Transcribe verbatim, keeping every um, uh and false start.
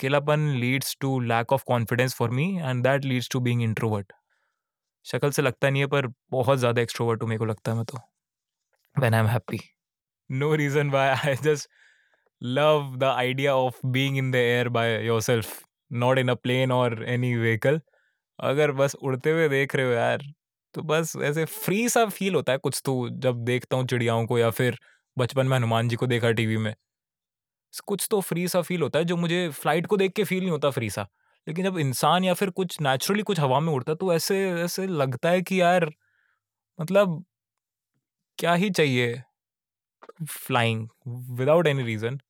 अकेलापन leads to lack of confidence for me and that leads to being introvert. शक्ल से लगता नहीं है पर बहुत ज़्यादा एक्सट्रोवर्ट हूँ मेरे को लगता है मैं तो, when I am happy. No reason why, I just love the idea of being in the air by yourself, not in a plane और एनी व्हीकल। अगर बस उड़ते हुए देख रहे हो यार, तो बस ऐसे फ्री सा फील होता है कुछ तो, जब देखता हूँ चिड़ियाओं को, या फिर बचपन में हनुमान जी को देखा टीवी में। कुछ तो फ्री सा फील होता है जो मुझे फ्लाइट को देख के फील नहीं होता फ्री सा। लेकिन जब इंसान या फिर कुछ नेचुरली कुछ हवा में उड़ता है तो ऐसे ऐसे लगता है कि यार, मतलब क्या ही चाहिए, फ्लाइंग विदाउट एनी रीजन।